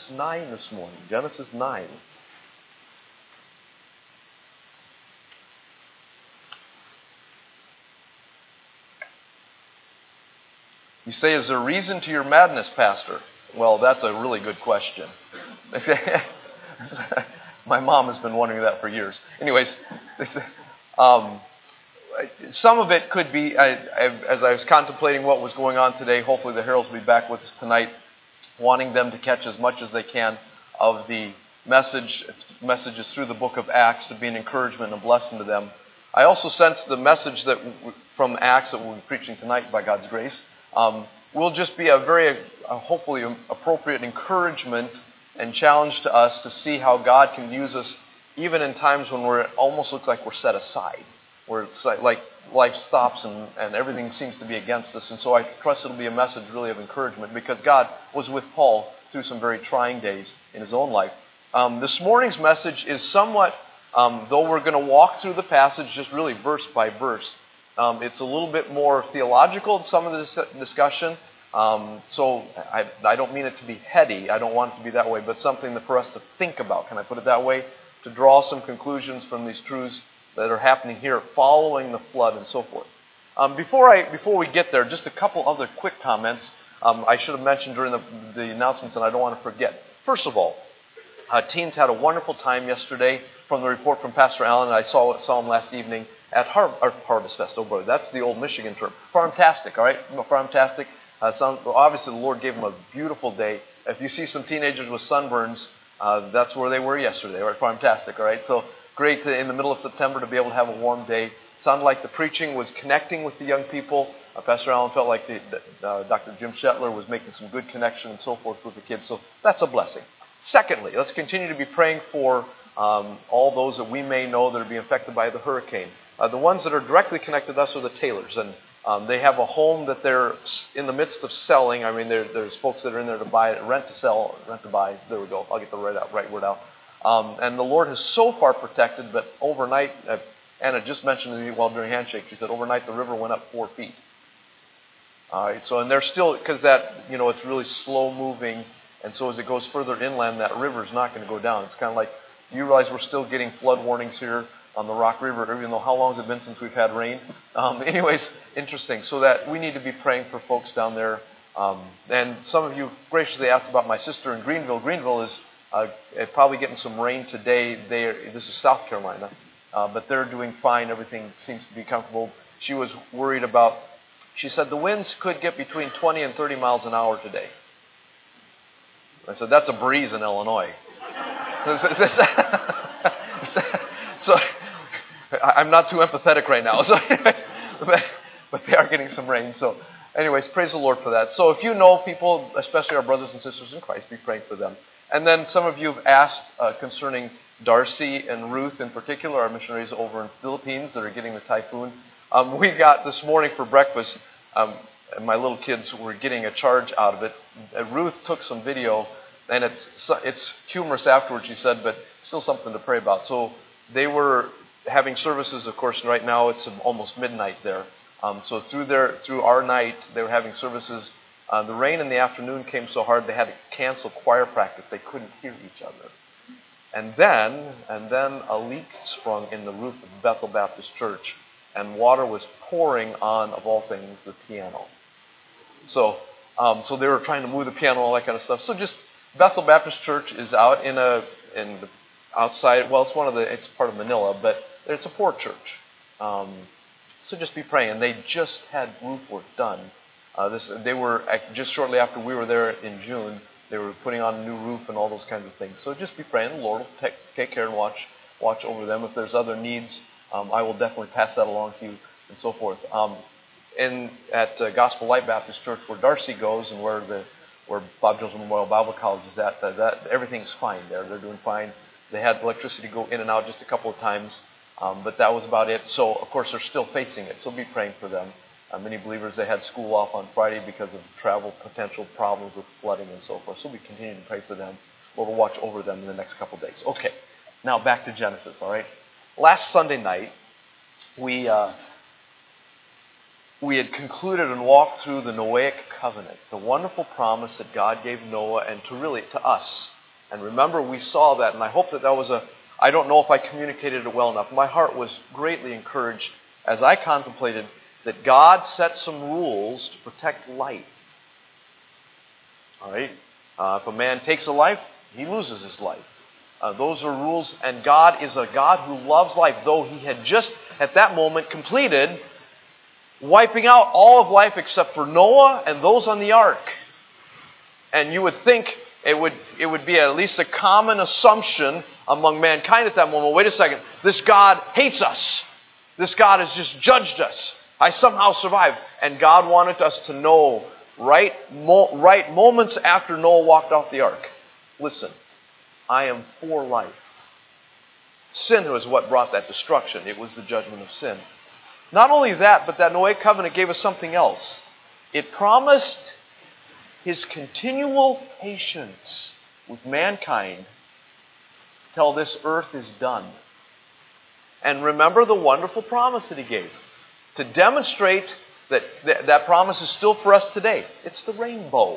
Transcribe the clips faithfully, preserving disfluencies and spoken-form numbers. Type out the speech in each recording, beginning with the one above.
nine this morning. Genesis nine. You say, is there a reason to your madness, Pastor? Well, that's a really good question. My mom has been wondering that for years. Anyways, um, some of it could be, I, I, as I was contemplating what was going on today, hopefully the Heralds will be back with us tonight, wanting them to catch as much as they can of the message messages through the book of Acts to be an encouragement and a blessing to them. I also sense the message that from Acts that we'll be preaching tonight by God's grace um, will just be a very, uh, hopefully, appropriate encouragement and challenge to us to see how God can use us even in times when we're, it almost looks like we're set aside, where it's like, like life stops and, and everything seems to be against us. And so I trust it'll be a message really of encouragement because God was with Paul through some very trying days in his own life. Um, this morning's message is somewhat, um, though we're going to walk through the passage just really verse by verse, um, it's a little bit more theological, some of the discussion. Um, so I, I don't mean it to be heady. I don't want it to be that way, but something that for us to think about. Can I put it that way? To draw some conclusions from these truths that are happening here following the flood and so forth. Um, before I before we get there, just a couple other quick comments um, I should have mentioned during the, the announcements, and I don't want to forget. First of all, uh, teens had a wonderful time yesterday. From the report from Pastor Allen, I saw saw him last evening at Har- or Harvest Fest. Oh, brother, that's the old Michigan term. Farmtastic, all right? Farmtastic. Uh, some, obviously, the Lord gave them a beautiful day. If you see some teenagers with sunburns, uh, that's where they were yesterday, right? Fantastic, all right? So great to, in the middle of September to be able to have a warm day. Sounded like the preaching was connecting with the young people. Uh, Pastor Allen felt like the, the, uh, Doctor Jim Shetler was making some good connection and so forth with the kids. So that's a blessing. Secondly, let's continue to be praying for um, all those that we may know that are being affected by the hurricane. Uh, the ones that are directly connected to us are the Taylors, and Um, they have a home that they're in the midst of selling. I mean, there, there's folks that are in there to buy it, rent to sell, rent to buy. There we go. I'll get the right, out, right word out. Um, and the Lord has so far protected, but overnight, uh, Anna just mentioned to me while during handshake, she said overnight the river went up four feet. All right. So, and they're still, because that, you know, it's really slow moving, and so as it goes further inland, that river's not going to go down. It's kind of like, you realize we're still getting flood warnings here on the Rock River, even though how long has it been since we've had rain? Um, anyways, interesting. So that we need to be praying for folks down there. Um, and some of you graciously asked about my sister in Greenville. Greenville is uh, probably getting some rain today. They are, this is South Carolina, uh, but they're doing fine. Everything seems to be comfortable. She was worried about, she said the winds could get between twenty and thirty miles an hour today. I said, that's a breeze in Illinois. So I'm not too empathetic right now, so but, but they are getting some rain. So anyways, praise the Lord for that. So if you know people, especially our brothers and sisters in Christ, be praying for them. And then some of you have asked uh, concerning Darcy and Ruth in particular, our missionaries over in the Philippines that are getting the typhoon. Um, we got this morning for breakfast, um, and my little kids were getting a charge out of it. Uh, Ruth took some video, and it's it's humorous afterwards, she said, but still something to pray about. So they were having services, of course, right now it's almost midnight there. Um, so through their through our night, they were having services. Uh, the rain in the afternoon came so hard they had to cancel choir practice. They couldn't hear each other. And then, and then a leak sprung in the roof of Bethel Baptist Church, and water was pouring on, of all things, the piano. So, um, so they were trying to move the piano, all that kind of stuff. So just Bethel Baptist Church is out in a in the outside. Well, it's one of the it's part of Manila, but it's a poor church. Um, so just be praying. And they just had roof work done. Uh, this they were just shortly after we were there in June. They were putting on a new roof and all those kinds of things. So just be praying. The Lord will take, take care and watch watch over them. If there's other needs, um, I will definitely pass that along to you and so forth. Um, in at uh, Gospel Light Baptist Church, where Darcy goes and where the where Bob Jones Memorial Bible College is at, uh, that everything's fine there. They're doing fine. They had electricity go in and out just a couple of times, um, but that was about it. So of course they're still facing it. So be praying for them. Uh, many believers, they had school off on Friday because of travel potential problems with flooding and so forth. So we continue to pray for them. Lord will watch over them in the next couple of days. Okay, now back to Genesis, all right? Last Sunday night, we uh, we had concluded and walked through the Noahic covenant, the wonderful promise that God gave Noah and to really to us And remember, we saw that, and I hope that that was a, I don't know if I communicated it well enough. My heart was greatly encouraged as I contemplated that God set some rules to protect life. All right? Uh, if a man takes a life, he loses his life. Uh, those are rules, and God is a God who loves life, though He had just, at that moment, completed wiping out all of life except for Noah and those on the ark. And you would think it would it would be at least a common assumption among mankind at that moment. Wait a second, this God hates us. This God has just judged us. I somehow survived. And God wanted us to know right, mo- right moments after Noah walked off the ark. Listen, I am for life. Sin was what brought that destruction. It was the judgment of sin. Not only that, but that Noahic covenant gave us something else. It promised His continual patience with mankind till this earth is done. And remember the wonderful promise that He gave. To demonstrate that th- that promise is still for us today. It's the rainbow.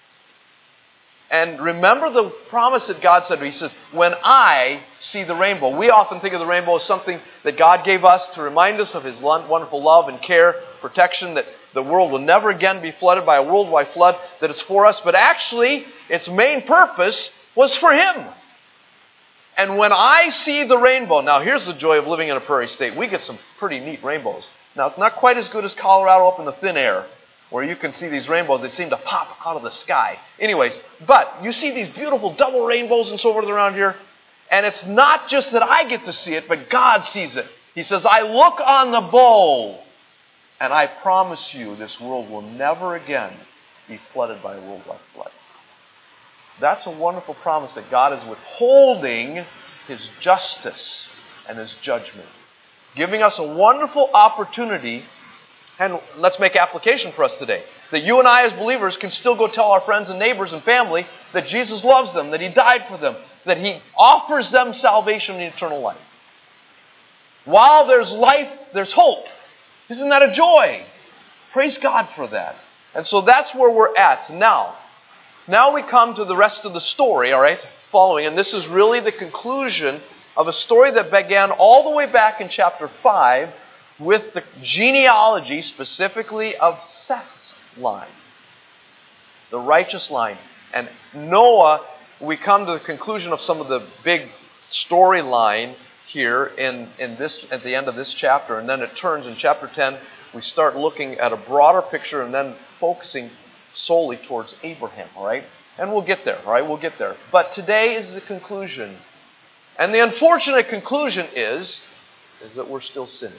And remember the promise that God said. He says, when I see the rainbow. We often think of the rainbow as something that God gave us to remind us of His wonderful love and care, protection, that the world will never again be flooded by a worldwide flood, that it's for us. But actually, its main purpose was for Him. And when I see the rainbow, now here's the joy of living in a prairie state. We get some pretty neat rainbows. Now, it's not quite as good as Colorado up in the thin air, where you can see these rainbows that seem to pop out of the sky. Anyways, but you see these beautiful double rainbows and so forth around here, and it's not just that I get to see it, but God sees it. He says, I look on the bow, and I promise you this world will never again be flooded by a worldwide flood. That's a wonderful promise that God is withholding His justice and His judgment, giving us a wonderful opportunity. And let's make application for us today. That you and I as believers can still go tell our friends and neighbors and family that Jesus loves them, that He died for them, that He offers them salvation and eternal life. While there's life, there's hope. Isn't that a joy? Praise God for that. And so that's where we're at now. Now we come to the rest of the story, all right, following. And this is really the conclusion of a story that began all the way back in chapter five, with the genealogy specifically of Seth's line, the righteous line. And Noah, we come to the conclusion of some of the big storyline here in, in this at the end of this chapter, and then it turns in chapter ten, we start looking at a broader picture and then focusing solely towards Abraham, all right? And we'll get there, all right? We'll get there. But today is the conclusion. And the unfortunate conclusion is, is that we're still sinners.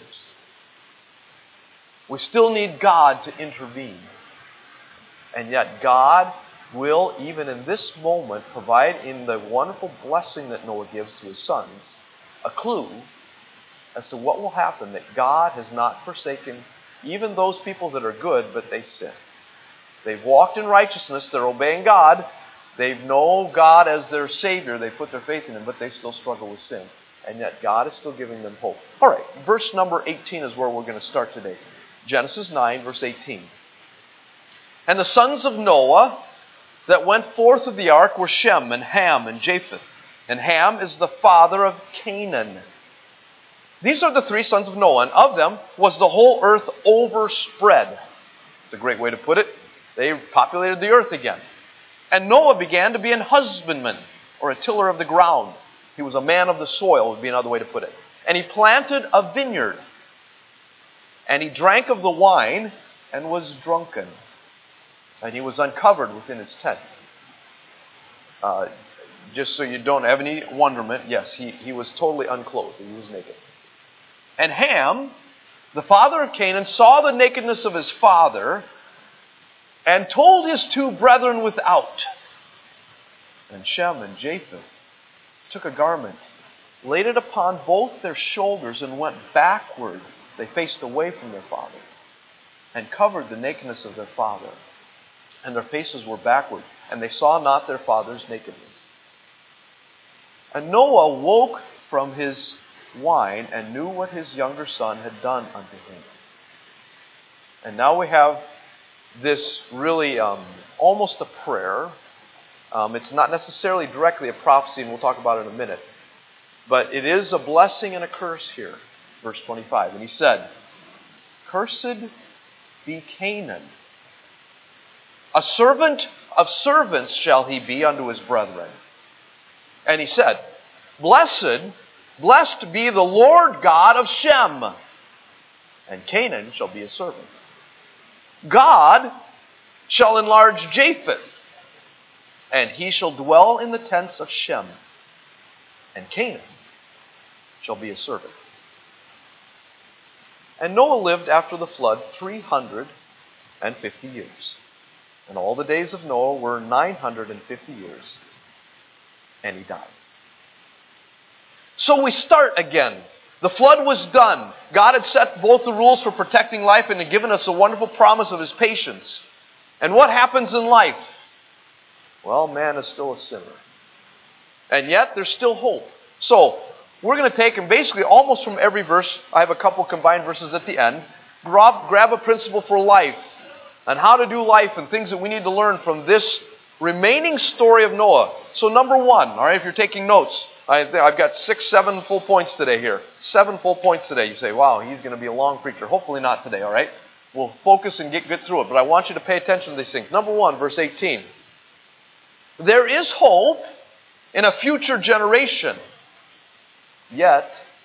We still need God to intervene. And yet God will, even in this moment, provide in the wonderful blessing that Noah gives to his sons, a clue as to what will happen, that God has not forsaken even those people that are good, but they sin. They've walked in righteousness, they're obeying God, they know God as their Savior, they put their faith in Him, but they still struggle with sin. And yet God is still giving them hope. All right, verse number eighteen is where we're going to start today. Genesis nine, verse eighteen. And the sons of Noah that went forth of the ark were Shem and Ham and Japheth. And Ham is the father of Canaan. These are the three sons of Noah, and of them was the whole earth overspread. It's a great way to put it. They populated the earth again. And Noah began to be an husbandman, or a tiller of the ground. He was a man of the soil, would be another way to put it. And he planted a vineyard. And he drank of the wine and was drunken. And he was uncovered within his tent. Uh, just so you don't have any wonderment, yes, he, he was totally unclothed. He was naked. And Ham, the father of Canaan, saw the nakedness of his father and told his two brethren without. And Shem and Japheth took a garment, laid it upon both their shoulders, and went backward. They faced away from their father and covered the nakedness of their father. And their faces were backward, and they saw not their father's nakedness. And Noah woke from his wine and knew what his younger son had done unto him. And now we have this really um, almost a prayer Um, it's not necessarily directly a prophecy, and we'll talk about it in a minute. But it is a blessing and a curse here. Verse twenty-five. And he said, "Cursed be Canaan. A servant of servants shall he be unto his brethren." And he said, "Blessed, blessed be the Lord God of Shem, and Canaan shall be a servant. God shall enlarge Japheth, and he shall dwell in the tents of Shem, and Canaan shall be a servant." And Noah lived after the flood three hundred and fifty years. And all the days of Noah were nine hundred and fifty years, and he died. So we start again. The flood was done. God had set both the rules for protecting life and had given us a wonderful promise of His patience. And what happens in life? Well, man is still a sinner. And yet, there's still hope. So, we're going to take, and basically almost from every verse, I have a couple combined verses at the end, grab, grab a principle for life, and how to do life, and things that we need to learn from this remaining story of Noah. So number one, all right, if you're taking notes, I, I've got six, seven full points today here. Seven full points today. You say, wow, he's going to be a long preacher. Hopefully not today, all right? We'll focus and get, get through it, but I want you to pay attention to these things. Number one, verse eighteen. There is hope in a future generation, yet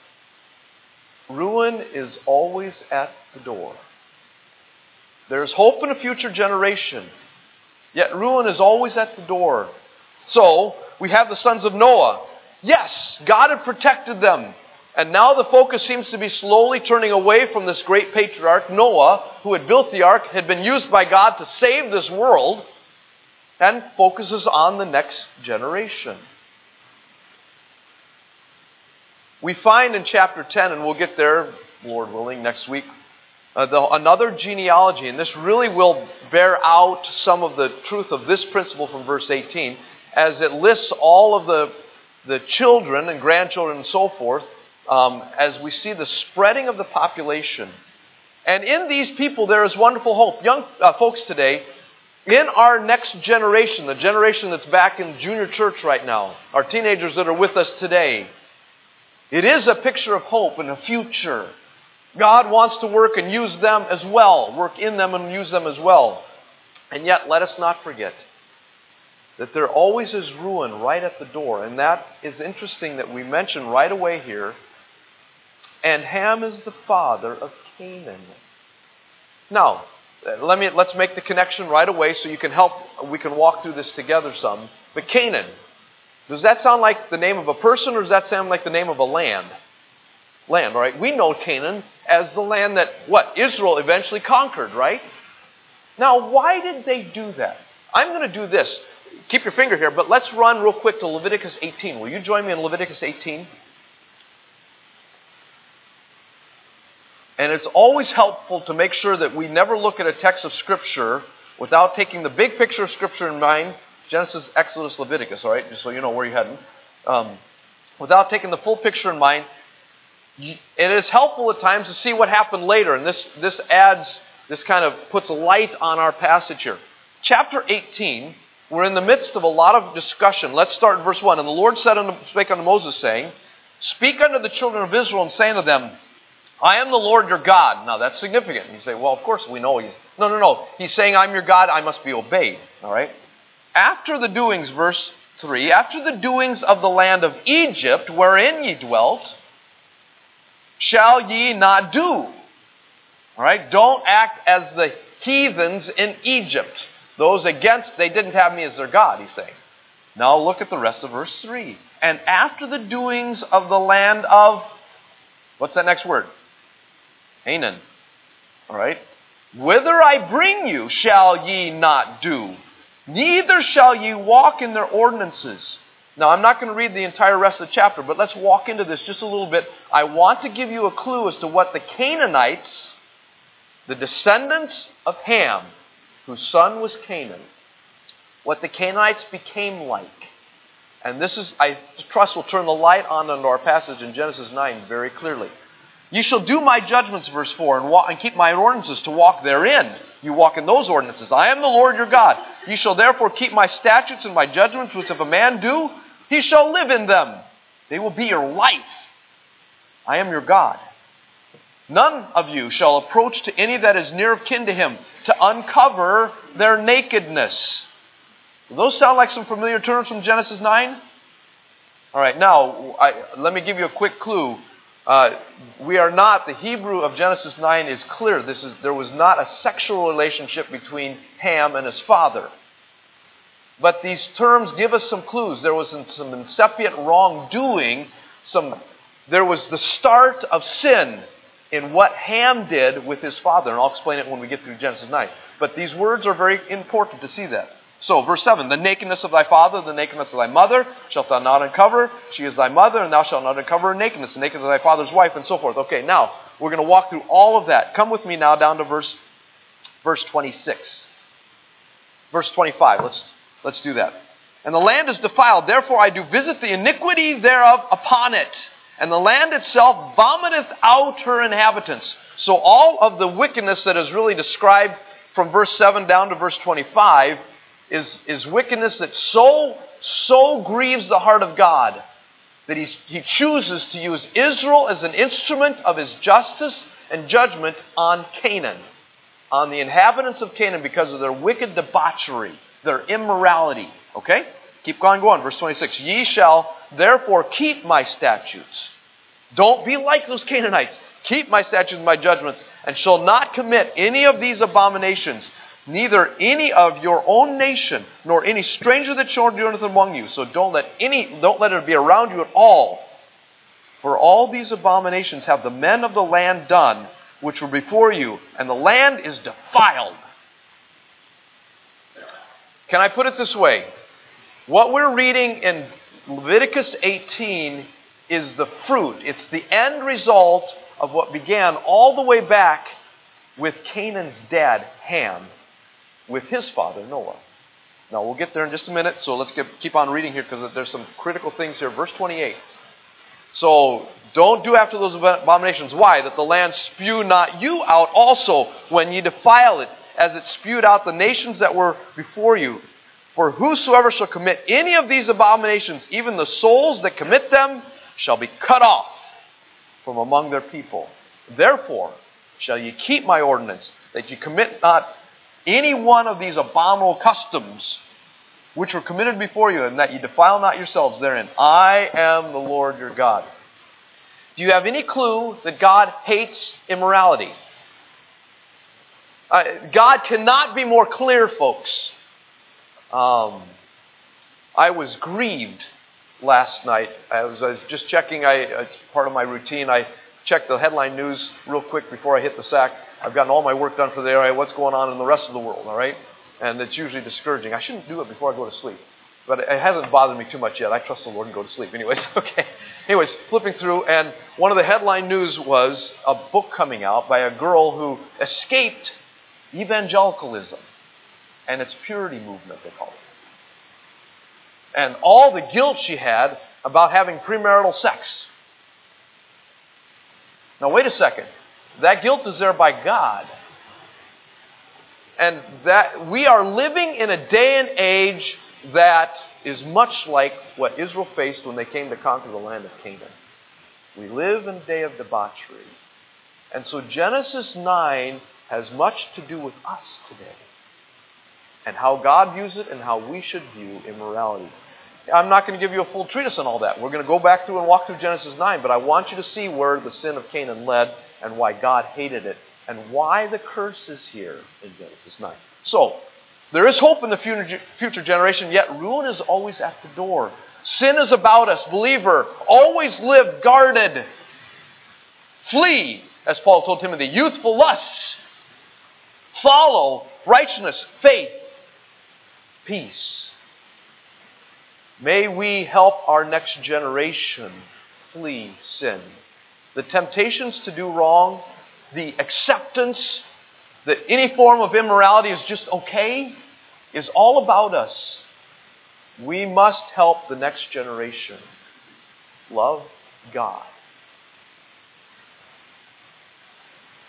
ruin is always at the door. There is hope in a future generation, yet ruin is always at the door. So, we have the sons of Noah. Yes, God had protected them. And now the focus seems to be slowly turning away from this great patriarch, Noah, who had built the ark, had been used by God to save this world, and focuses on the next generation. We find in chapter ten, and we'll get there, Lord willing, next week, uh, the, another genealogy, and this really will bear out some of the truth of this principle from verse eighteen, as it lists all of the, the children and grandchildren and so forth, um, as we see the spreading of the population. And in these people there is wonderful hope. Young uh, folks today, in our next generation, the generation that's back in junior church right now, our teenagers that are with us today, it is a picture of hope and a future. God wants to work and use them as well, work in them and use them as well. And yet, let us not forget that there always is ruin right at the door. And that is interesting that we mention right away here. And Ham is the father of Canaan. Now, let me, let's make the connection right away so you can help, we can walk through this together some. But Canaan, does that sound like the name of a person, or does that sound like the name of a land? Land, all right? We know Canaan as the land that, what, Israel eventually conquered, right? Now, why did they do that? I'm going to do this. Keep your finger here, but let's run real quick to Leviticus eighteen. Will you join me in Leviticus eighteen? And it's always helpful to make sure that we never look at a text of Scripture without taking the big picture of Scripture in mind. Genesis, Exodus, Leviticus, all right? Just so you know where you're heading. Um, without taking the full picture in mind, it is helpful at times to see what happened later. And this, this adds, this kind of puts a light on our passage here. Chapter eighteen, we're in the midst of a lot of discussion. Let's start in verse one. And the Lord said unto, spake unto Moses, saying, Speak unto the children of Israel, and say unto them, I am the Lord your God. Now that's significant. You say, well, of course we know He's... No, no, no. He's saying, I'm your God, I must be obeyed. All right? After the doings, verse three, after the doings of the land of Egypt, wherein ye dwelt, shall ye not do. All right? Don't act as the heathens in Egypt. Those against, they didn't have me as their God, he's saying. Now look at the rest of verse three. And after the doings of the land of, what's that next word? Canaan. All right? Whither I bring you shall ye not do, neither shall ye walk in their ordinances. Now, I'm not going to read the entire rest of the chapter, but let's walk into this just a little bit. I want to give you a clue as to what the Canaanites, the descendants of Ham, whose son was Canaan, what the Canaanites became like. And this is, I trust, will turn the light on into our passage in Genesis nine very clearly. Ye shall do my judgments, verse four, and, walk, and keep my ordinances to walk therein. You walk in those ordinances. I am the Lord your God. Ye shall therefore keep my statutes and my judgments, which if a man do, he shall live in them. They will be your life. I am your God. None of you shall approach to any that is near of kin to him, to uncover their nakedness. Do those sound like some familiar terms from Genesis nine? All right, now, I, let me give you a quick clue. Uh, we are not, the Hebrew of Genesis nine is clear. This is, there was not a sexual relationship between Ham and his father. But these terms give us some clues. There was some, some incipient wrongdoing. Some, there was the start of sin in what Ham did with his father. And I'll explain it when we get through Genesis nine. But these words are very important to see that. So, verse seven, the nakedness of thy father, the nakedness of thy mother, shalt thou not uncover. She is thy mother, and thou shalt not uncover her nakedness, the nakedness of thy father's wife, and so forth. Okay, now, we're going to walk through all of that. Come with me now down to verse, verse twenty-six. Verse twenty-five, let's, let's do that. And the land is defiled, therefore I do visit the iniquity thereof upon it. And the land itself vomiteth out her inhabitants. So all of the wickedness that is really described from verse seven down to verse twenty-five is, is wickedness that so, so grieves the heart of God that he's, he chooses to use Israel as an instrument of his justice and judgment on Canaan, on the inhabitants of Canaan because of their wicked debauchery, their immorality. Okay? Keep going, going. Verse twenty-six. Ye shall therefore keep my statutes. Don't be like those Canaanites. Keep my statutes and my judgments, and shall not commit any of these abominations, neither any of your own nation, nor any stranger that sojourneth among you. So don't let any, don't let it be around you at all. For all these abominations have the men of the land done, which were before you, and the land is defiled. Can I put it this way? What we're reading in Leviticus eighteen is the fruit. It's the end result of what began all the way back with Canaan's dad, Ham, with his father, Noah. Now, we'll get there in just a minute, so let's get, keep on reading here because there's some critical things here. Verse twenty-eight. So, don't do after those abominations. Why? That the land spew not you out also when ye defile it, as it spewed out the nations that were before you. For whosoever shall commit any of these abominations, even the souls that commit them, shall be cut off from among their people. Therefore shall ye keep my ordinance, that ye commit not any one of these abominable customs which were committed before you, and that ye defile not yourselves therein. I am the Lord your God. Do you have any clue that God hates immorality? Uh, God cannot be more clear, folks. Um, I was grieved last night. I was, I was just checking, I, as part of my routine, I checked the headline news real quick before I hit the sack. I've gotten all my work done for the area, what's going on in the rest of the world, all right? And it's usually discouraging. I shouldn't do it before I go to sleep. But it hasn't bothered me too much yet. I trust the Lord and go to sleep. Anyways, okay. Anyways, flipping through, and one of the headline news was a book coming out by a girl who escaped evangelicalism and its purity movement, they call it. And all the guilt she had about having premarital sex. Now, wait a second. That guilt is there by God. And that we are living in a day and age that is much like what Israel faced when they came to conquer the land of Canaan. We live in a day of debauchery. And so Genesis nine has much to do with us today. And how God views it and how we should view immorality. I'm not going to give you a full treatise on all that. We're going to go back through and walk through Genesis nine, but I want you to see where the sin of Canaan led and why God hated it and why the curse is here in Genesis nine. So, there is hope in the future generation, yet ruin is always at the door. Sin is about us, believer. Always live guarded. Flee, as Paul told Timothy, youthful lusts. Follow righteousness, faith, peace. May we help our next generation flee sin. The temptations to do wrong, the acceptance that any form of immorality is just okay, is all about us. We must help the next generation love God.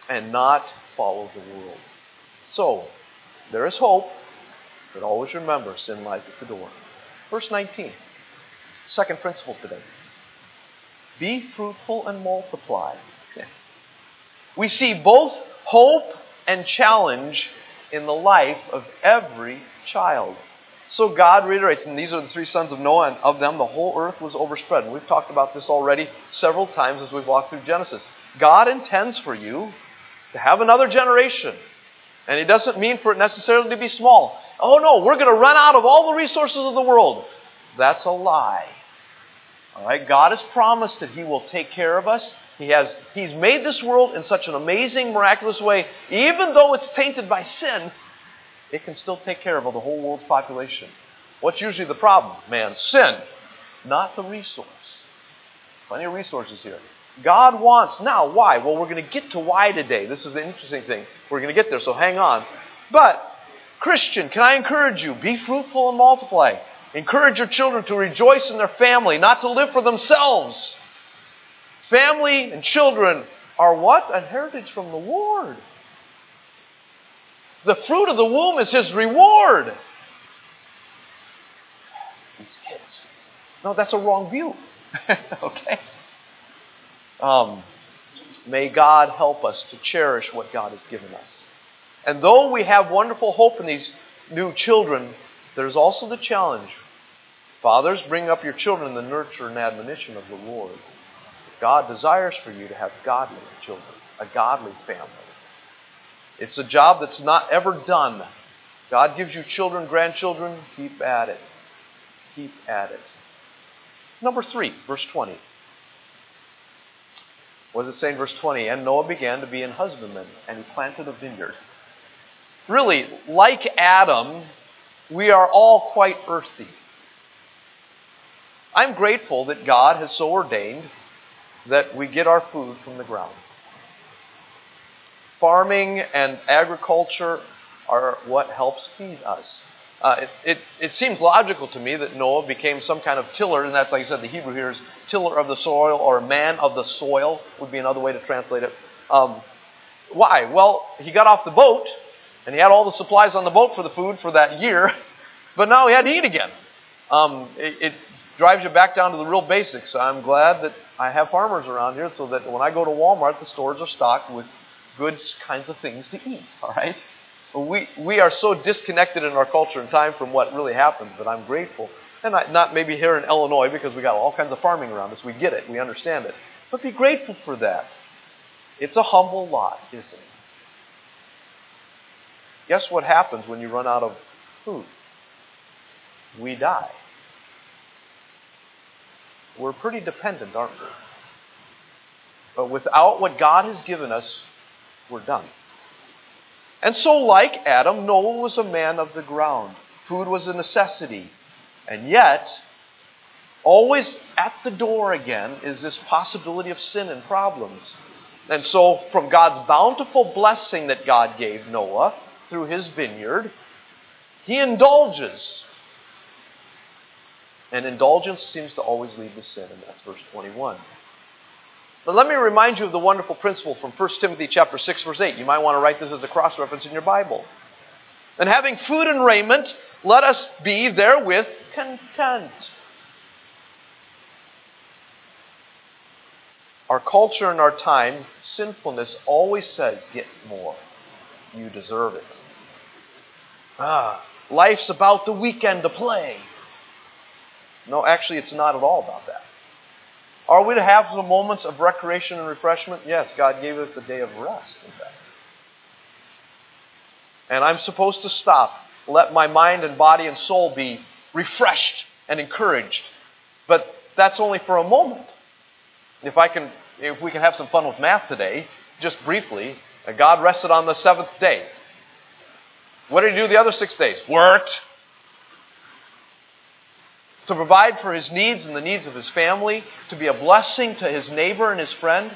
and not follow the world. So, there is hope, but always remember, sin lies at the door. Verse nineteen, second principle today. Be fruitful and multiply. We see both hope and challenge in the life of every child. So God reiterates, and these are the three sons of Noah, and of them the whole earth was overspread. And we've talked about this already several times as we've walked through Genesis. God intends for you to have another generation. And it doesn't mean for it necessarily to be small. Oh no, we're going to run out of all the resources of the world. That's a lie. All right, God has promised that He will take care of us. He has, He's made this world in such an amazing, miraculous way. Even though it's tainted by sin, it can still take care of the whole world's population. What's usually the problem? Man, sin, not the resource. Plenty of resources here. God wants, now why? Well, we're going to get to why today. This is the interesting thing. We're going to get there, so hang on. But, Christian, can I encourage you? Be fruitful and multiply. Encourage your children to rejoice in their family, not to live for themselves. Family and children are what? A heritage from the Lord. The fruit of the womb is His reward. These kids. No, that's a wrong view. Okay? Um, may God help us to cherish what God has given us. And though we have wonderful hope in these new children, there's also the challenge. Fathers, bring up your children in the nurture and admonition of the Lord. God desires for you to have godly children, a godly family. It's a job that's not ever done. God gives you children, grandchildren, keep at it. Keep at it. Number three, verse twenty. What does it say in verse twenty? And Noah began to be an husbandman, and he planted a vineyard. Really, like Adam, we are all quite earthy. I'm grateful that God has so ordained that we get our food from the ground. Farming and agriculture are what helps feed us. Uh, it, it, it seems logical to me that Noah became some kind of tiller, and that's, like I said, the Hebrew here is tiller of the soil, or man of the soil would be another way to translate it. Um, why? Well, he got off the boat, and he had all the supplies on the boat for the food for that year, but now he had to eat again. Um, it, it drives you back down to the real basics. I'm glad that I have farmers around here so that when I go to Walmart, the stores are stocked with good kinds of things to eat, all right? We we are so disconnected in our culture and time from what really happens that I'm grateful. And I, not maybe here in Illinois because we got all kinds of farming around us. We get it. We understand it. But be grateful for that. It's a humble lot, isn't it? Guess what happens when you run out of food? We die. We're pretty dependent, aren't we? But without what God has given us, we're done. And so, like Adam, Noah was a man of the ground. Food was a necessity. And yet, always at the door again is this possibility of sin and problems. And so, from God's bountiful blessing that God gave Noah through his vineyard, he indulges. And indulgence seems to always lead to sin, and that's verse twenty-one. But let me remind you of the wonderful principle from First Timothy chapter six, verse eight. You might want to write this as a cross-reference in your Bible. And having food and raiment, let us be therewith content. Our culture and our time, sinfulness always says, get more. You deserve it. Ah, life's about the weekend to play. No, actually, it's not at all about that. Are we to have some moments of recreation and refreshment? Yes, God gave us a day of rest, in fact. And I'm supposed to stop, let my mind and body and soul be refreshed and encouraged. But that's only for a moment. If I can, if we can have some fun with math today, just briefly, God rested on the seventh day. What did He do the other six days? Worked. To provide for his needs and the needs of his family, to be a blessing to his neighbor and his friend.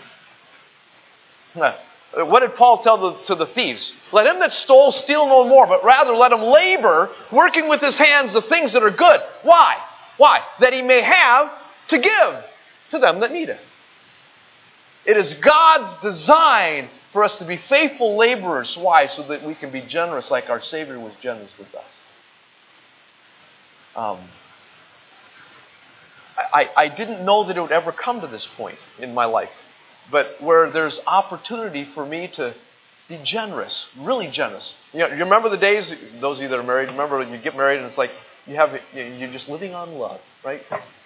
What did Paul tell the, to the thieves? Let him that stole steal no more, but rather let him labor, working with his hands the things that are good. Why? Why? That he may have to give to them that need it. It is God's design for us to be faithful laborers. Why? So that we can be generous like our Savior was generous with us. Um, I, I didn't know that it would ever come to this point in my life. But where there's opportunity for me to be generous, really generous. You know, you remember the days, those of you that are married, remember when you get married and it's like you have, you're just living on love, right?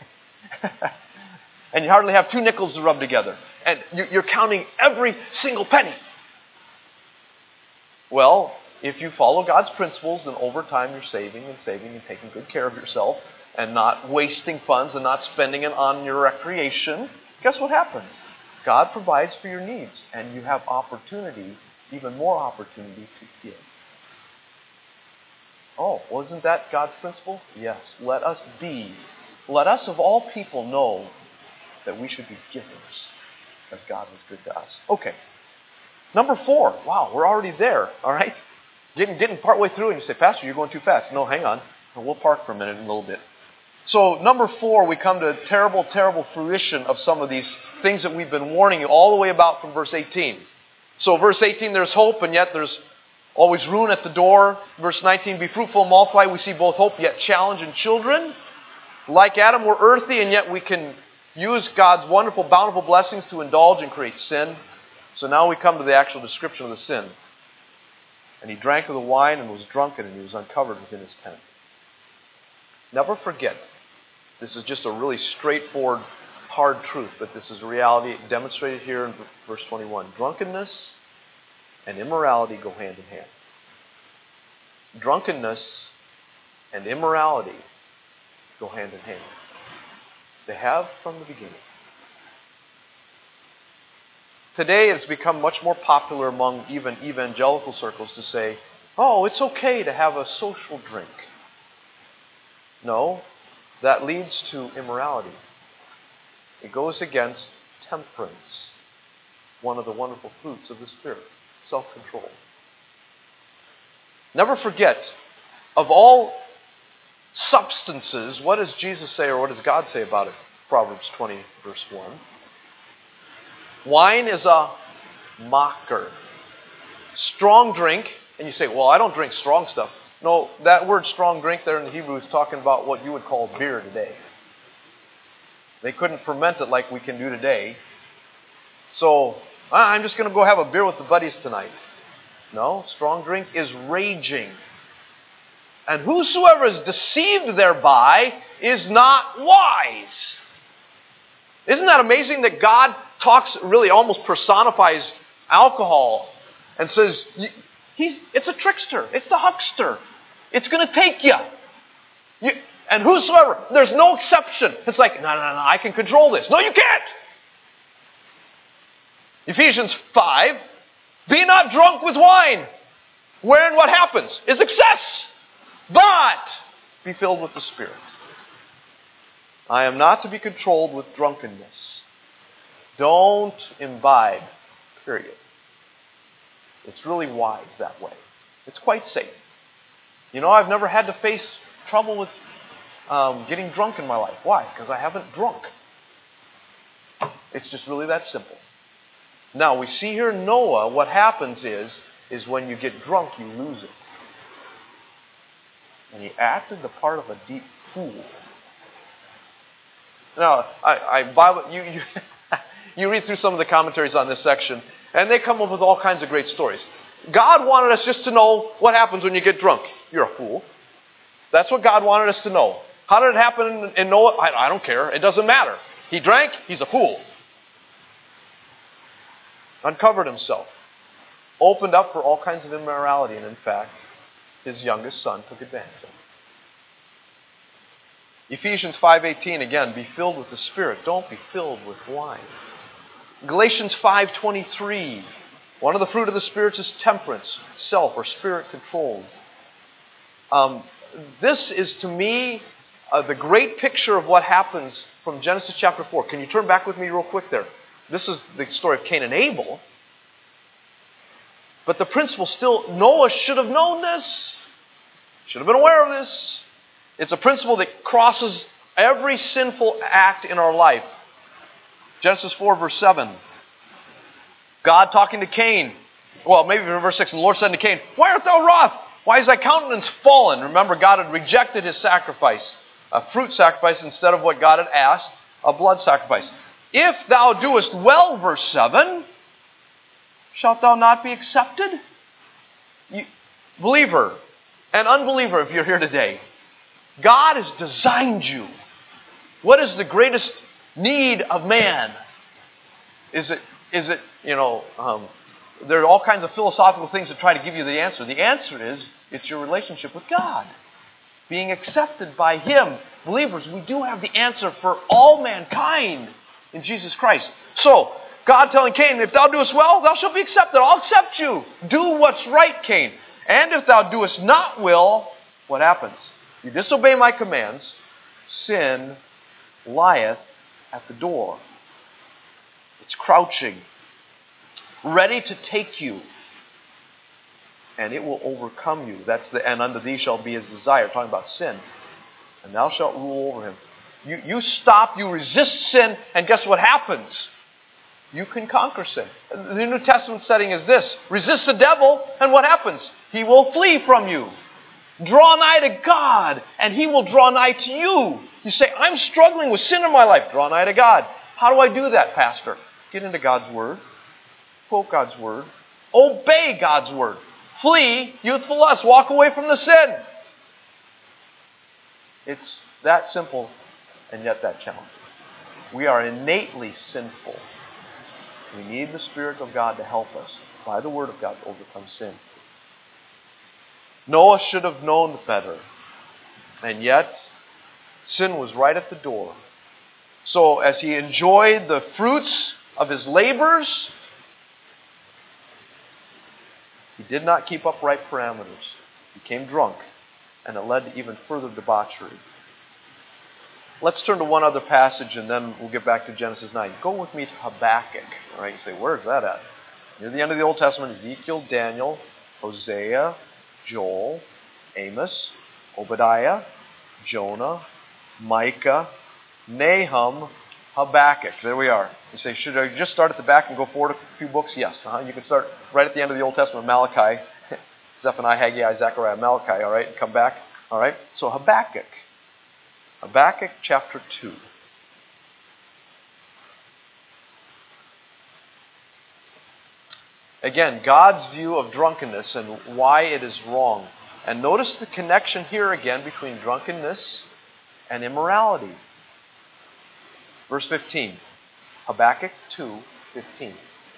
And you hardly have two nickels to rub together. And you're counting every single penny. Well, if you follow God's principles, then over time you're saving and saving and taking good care of yourself and not wasting funds and not spending it on your recreation. Guess what happens? God provides for your needs, and you have opportunity, even more opportunity to give. Oh, wasn't that God's principle? Yes. Let us be, let us of all people know that we should be givers, as God was good to us. Okay. Number four. Wow, we're already there, all right? Getting, getting partway through, and you say, Pastor, you're going too fast. No, hang on. We'll park for a minute in a little bit. So, number four, we come to terrible, terrible fruition of some of these things that we've been warning you all the way about from verse eighteen. So, verse eighteen, there's hope, and yet there's always ruin at the door. Verse nineteen, be fruitful and multiply. We see both hope, yet challenge in children. Like Adam, we're earthy, and yet we can use God's wonderful, bountiful blessings to indulge and create sin. So now we come to the actual description of the sin. And he drank of the wine and was drunken, and he was uncovered within his tent. Never forget, this is just a really straightforward, hard truth, but this is a reality demonstrated here in verse twenty-one. Drunkenness and immorality go hand in hand. Drunkenness and immorality go hand in hand. They have from the beginning. Today it's become much more popular among even evangelical circles to say, oh, it's okay to have a social drink. No, that leads to immorality. It goes against temperance, one of the wonderful fruits of the Spirit, self-control. Never forget, of all substances, what does Jesus say or what does God say about it? Proverbs twenty, verse one. Wine is a mocker. Strong drink, and you say, well, I don't drink strong stuff. No, that word strong drink there in the Hebrew is talking about what you would call beer today. They couldn't ferment it like we can do today. So, I'm just going to go have a beer with the buddies tonight. No, strong drink is raging. And whosoever is deceived thereby is not wise. Isn't that amazing that God talks, really almost personifies alcohol and says, he's, it's a trickster, it's the huckster. It's going to take you. you. And whosoever, there's no exception. It's like, no, no, no, I can control this. No, you can't. Ephesians five, be not drunk with wine, wherein what happens is excess, but be filled with the Spirit. I am not to be controlled with drunkenness. Don't imbibe, period. It's really wise that way. It's quite safe. You know, I've never had to face trouble with um, getting drunk in my life. Why? Because I haven't drunk. It's just really that simple. Now, we see here in Noah, what happens is, is when you get drunk, you lose it. And he acted the part of a deep fool. Now, I, I Bible, you, you, you read through some of the commentaries on this section, and they come up with all kinds of great stories. God wanted us just to know what happens when you get drunk. You're a fool. That's what God wanted us to know. How did it happen in, in Noah? I, I don't care. It doesn't matter. He drank, he's a fool. Uncovered himself. Opened up for all kinds of immorality, and in fact, his youngest son took advantage of it. Ephesians five eighteen, again, be filled with the Spirit. Don't be filled with wine. Galatians five twenty-three, one of the fruit of the Spirit is temperance, self or spirit controlled. Um, this is to me uh, the great picture of what happens from Genesis chapter four. Can you turn back with me real quick there? This is the story of Cain and Abel. But the principle still, Noah should have known this. Should have been aware of this. It's a principle that crosses every sinful act in our life. Genesis four verse seven. God talking to Cain. Well, maybe in verse six, and the Lord said to Cain, why art thou wroth? Why is thy countenance fallen? Remember, God had rejected his sacrifice, a fruit sacrifice instead of what God had asked, a blood sacrifice. If thou doest well, verse seven, shalt thou not be accepted? You, believer and unbeliever, if you're here today, God has designed you. What is the greatest need of man? Is it, is it, you know, um, there are all kinds of philosophical things that try to give you the answer. The answer is, it's your relationship with God. Being accepted by Him. Believers, we do have the answer for all mankind in Jesus Christ. So, God telling Cain, if thou doest well, thou shalt be accepted. I'll accept you. Do what's right, Cain. And if thou doest not will, what happens? You disobey my commands, sin lieth at the door. It's crouching, ready to take you. And it will overcome you. That's the, and unto thee shall be his desire. Talking about sin. And thou shalt rule over him. You, you stop, you resist sin, and guess what happens? You can conquer sin. The New Testament setting is this. Resist the devil, and what happens? He will flee from you. Draw nigh to God, and He will draw nigh to you. You say, I'm struggling with sin in my life. Draw nigh to God. How do I do that, Pastor? Get into God's Word. Quote God's Word. Obey God's Word. Flee youthful lust. Walk away from the sin. It's that simple, and yet that challenging. We are innately sinful. We need the Spirit of God to help us, by the Word of God, to overcome sin. Noah should have known better, and yet sin was right at the door. So as he enjoyed the fruits of his labors, he did not keep up right parameters. He became drunk, and it led to even further debauchery. Let's turn to one other passage, and then we'll get back to Genesis nine. Go with me to Habakkuk. All right, you say, where's that at? Near the end of the Old Testament, Ezekiel, Daniel, Hosea, Joel, Amos, Obadiah, Jonah, Micah, Nahum, Habakkuk. There we are. You say, should I just start at the back and go forward a few books? Yes. Uh-huh. You can start right at the end of the Old Testament, Malachi, Zephaniah, Haggai, Zechariah, Malachi, all right, and come back. All right, so Habakkuk. Habakkuk chapter two. Again, God's view of drunkenness and why it is wrong. And notice the connection here again between drunkenness and immorality. Verse fifteen. Habakkuk two fifteen.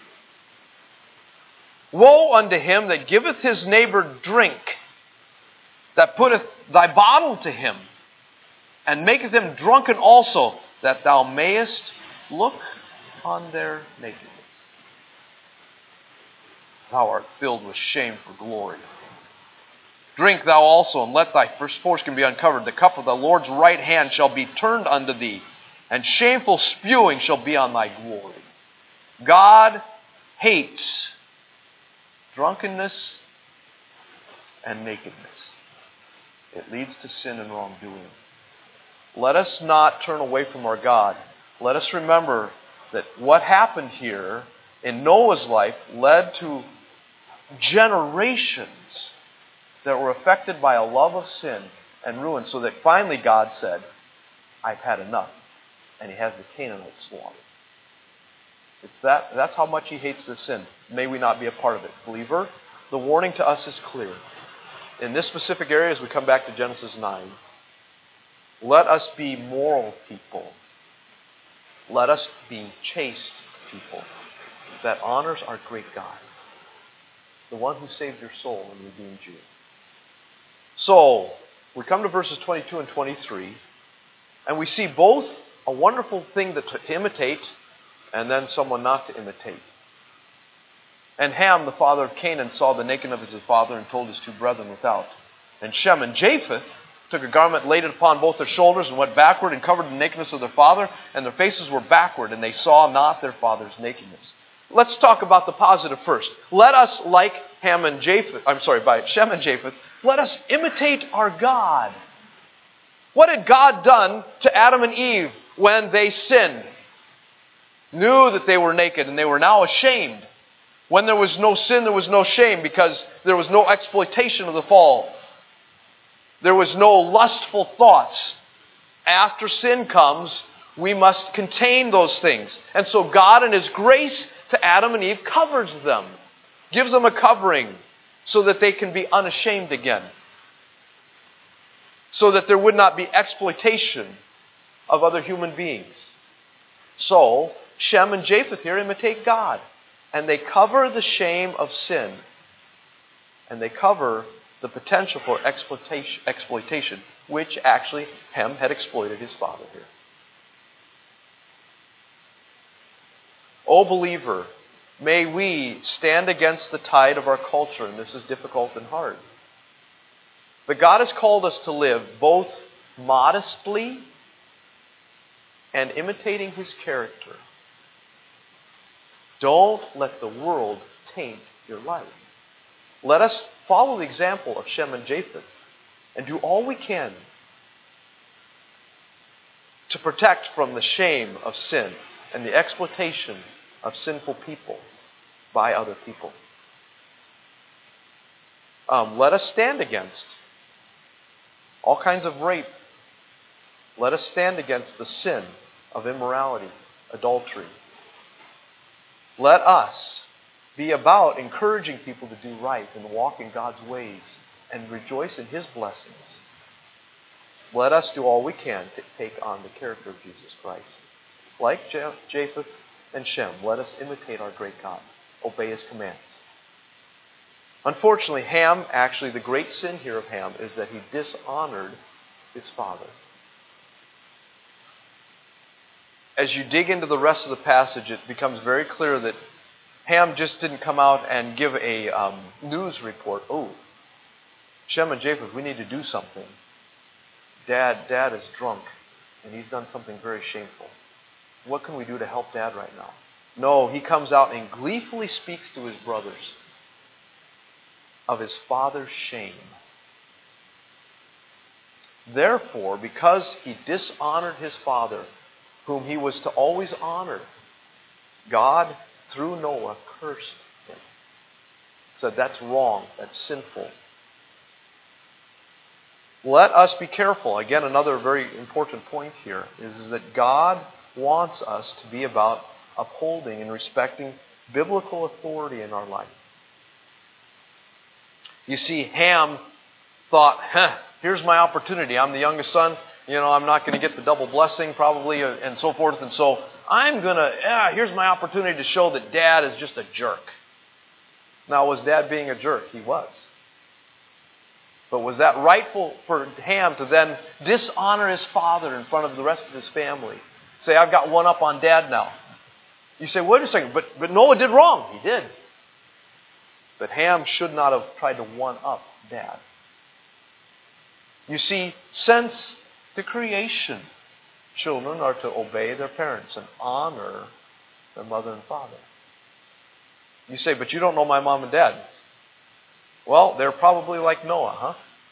Woe unto him that giveth his neighbor drink, that putteth thy bottle to him, and maketh him drunken also, that thou mayest look on their nakedness. Thou art filled with shame for glory. Drink thou also, and let thy first foreskin be uncovered. The cup of the Lord's right hand shall be turned unto thee, and shameful spewing shall be on thy glory. God hates drunkenness and nakedness. It leads to sin and wrongdoing. Let us not turn away from our God. Let us remember that what happened here in Noah's life led to generations that were affected by a love of sin and ruin, so that finally God said, I've had enough. And He has the Canaanites slaughtered. It's that, that's how much He hates this sin. May we not be a part of it. Believer, the warning to us is clear. In this specific area, as we come back to Genesis nine, let us be moral people. Let us be chaste people that honors our great God, the one who saved your soul and redeemed you. So, we come to verses twenty-two and twenty-three, and we see both a wonderful thing to, to imitate and then someone not to imitate. And Ham, the father of Canaan, saw the nakedness of his father and told his two brethren without. And Shem and Japheth took a garment, laid it upon both their shoulders, and went backward and covered the nakedness of their father, and their faces were backward, and they saw not their father's nakedness. Let's talk about the positive first. Let us, like Ham and Japheth, I'm sorry, by Shem and Japheth, let us imitate our God. What had God done to Adam and Eve when they sinned? Knew that they were naked and they were now ashamed. When there was no sin, there was no shame, because there was no exploitation of the fall. There was no lustful thoughts. After sin comes, we must contain those things. And so God in His grace to Adam and Eve covers them. Gives them a covering so that they can be unashamed again. So that there would not be exploitation of other human beings. So, Shem and Japheth here imitate God. And they cover the shame of sin. And they cover the potential for exploitation, exploitation, which actually Ham had exploited his father here. O believer, may we stand against the tide of our culture, and this is difficult and hard. But God has called us to live both modestly and imitating His character. Don't let the world taint your life. Let us follow the example of Shem and Japheth and do all we can to protect from the shame of sin and the exploitation of sinful people by other people. Um, let us stand against all kinds of rape. Let us stand against the sin of immorality, adultery. Let us be about encouraging people to do right and walk in God's ways and rejoice in His blessings. Let us do all we can to take on the character of Jesus Christ. Like Japheth and Shem, let us imitate our great God, obey His commands. Unfortunately, Ham, actually the great sin here of Ham is that he dishonored his father. As you dig into the rest of the passage, it becomes very clear that Ham just didn't come out and give a um, news report. Oh, Shem and Japheth, we need to do something. Dad, Dad is drunk, and he's done something very shameful. What can we do to help Dad right now? No, he comes out and gleefully speaks to his brothers of his father's shame. Therefore, because he dishonored his father, whom he was to always honor, God, through Noah, cursed him. Said that's wrong, that's sinful. Let us be careful. Again, another very important point here is that God wants us to be about upholding and respecting biblical authority in our life. You see, Ham thought, huh, here's my opportunity. I'm the youngest son. You know, I'm not going to get the double blessing probably and so forth. And so I'm going to, yeah, here's my opportunity to show that Dad is just a jerk. Now, was Dad being a jerk? He was. But was that rightful for Ham to then dishonor his father in front of the rest of his family? Say, I've got one up on Dad now. You say, wait a second, but, but Noah did wrong. He did. But Ham should not have tried to one-up Dad. You see, since the creation, children are to obey their parents and honor their mother and father. You say, but you don't know my mom and dad. Well, they're probably like Noah, huh?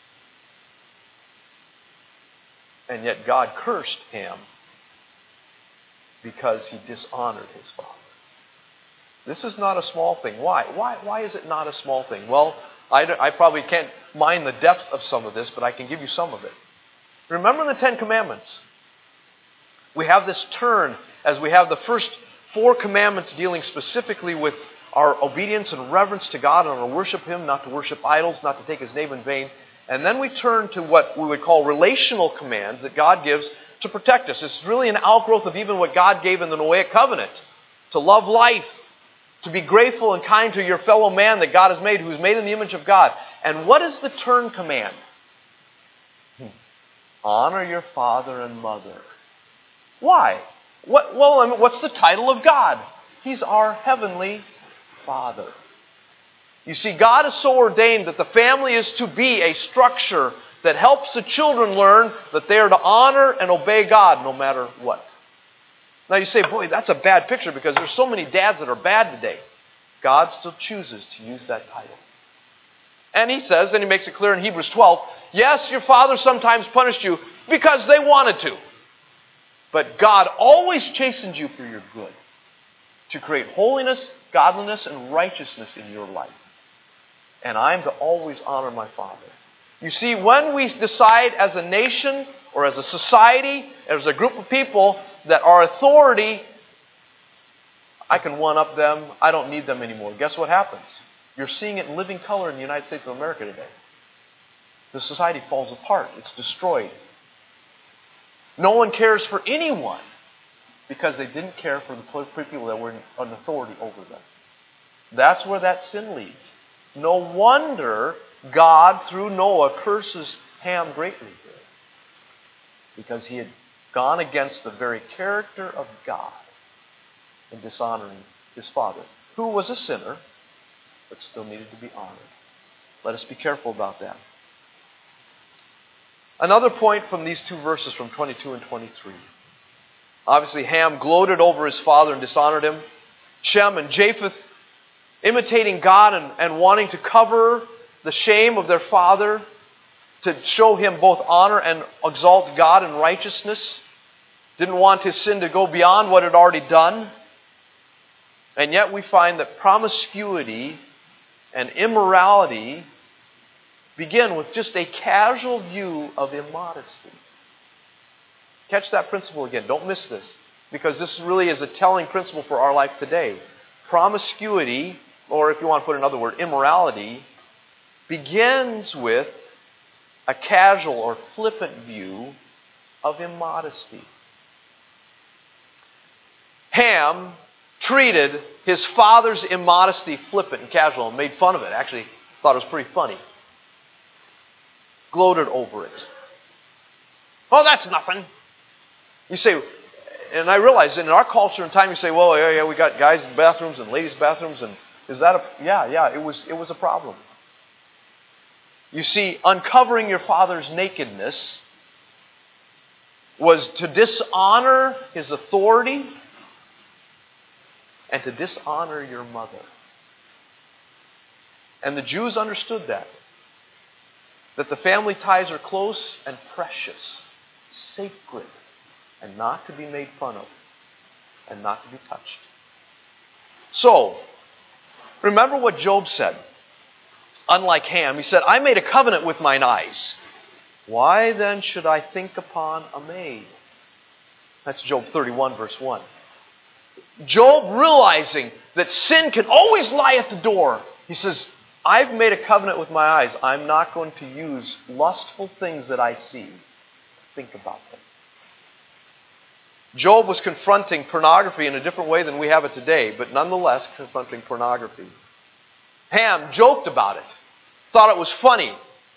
And yet God cursed Ham because he dishonored his father. This is not a small thing. Why? Why, why is it not a small thing? Well, I, I probably can't mine the depth of some of this, but I can give you some of it. Remember the Ten Commandments. We have this turn as we have the first four commandments dealing specifically with our obedience and reverence to God and to worship Him, not to worship idols, not to take His name in vain. And then we turn to what we would call relational commands that God gives to protect us. It's really an outgrowth of even what God gave in the Noahic covenant. To love life, to be grateful and kind to your fellow man that God has made, who is made in the image of God. And what is the turn command? Hmm. Honor your father and mother. Why? What, well, I mean, what's the title of God? He's our heavenly Father. You see, God has so ordained that the family is to be a structure that helps the children learn that they are to honor and obey God no matter what. Now you say, boy, that's a bad picture because there's so many dads that are bad today. God still chooses to use that title. And He says, and He makes it clear in Hebrews twelve, yes, your father sometimes punished you because they wanted to. But God always chastened you for your good, to create holiness, godliness and righteousness in your life. And I am to always honor my father. You see, when we decide as a nation or as a society, as a group of people, that our authority, I can one-up them, I don't need them anymore. Guess what happens? You're seeing it in living color in the United States of America today. The society falls apart. It's destroyed. No one cares for anyone because they didn't care for the people that were in authority over them. That's where that sin leads. No wonder God, through Noah, curses Ham greatly here. Because he had gone against the very character of God in dishonoring his father, who was a sinner, but still needed to be honored. Let us be careful about that. Another point from these two verses, from twenty-two and twenty-three. Obviously, Ham gloated over his father and dishonored him. Shem and Japheth, imitating God and, and wanting to cover the shame of their father, to show him both honor and exalt God in righteousness. Didn't want his sin to go beyond what it had already done. And yet we find that promiscuity and immorality begin with just a casual view of immodesty. Catch that principle again. Don't miss this. Because this really is a telling principle for our life today. Promiscuity, or if you want to put another word, immorality, begins with a casual or flippant view of immodesty. Ham treated his father's immodesty flippant and casual and made fun of it. Actually, thought it was pretty funny. Gloated over it. Oh, that's nothing. You say, and I realize in our culture and time, you say, well, yeah, yeah, we got guys' bathrooms and ladies' bathrooms, and is that a, yeah, yeah, it was, it was a problem. You see, uncovering your father's nakedness was to dishonor his authority and to dishonor your mother. And the Jews understood that. That the family ties are close and precious, sacred, and not to be made fun of, and not to be touched. So, remember what Job said. Unlike Ham, he said, I made a covenant with mine eyes. Why then should I think upon a maid? That's Job thirty-one, verse one. Job, realizing that sin can always lie at the door, he says, I've made a covenant with my eyes. I'm not going to use lustful things that I see. Think about them. Job was confronting pornography in a different way than we have it today, but nonetheless confronting pornography. Ham joked about it, thought it was funny.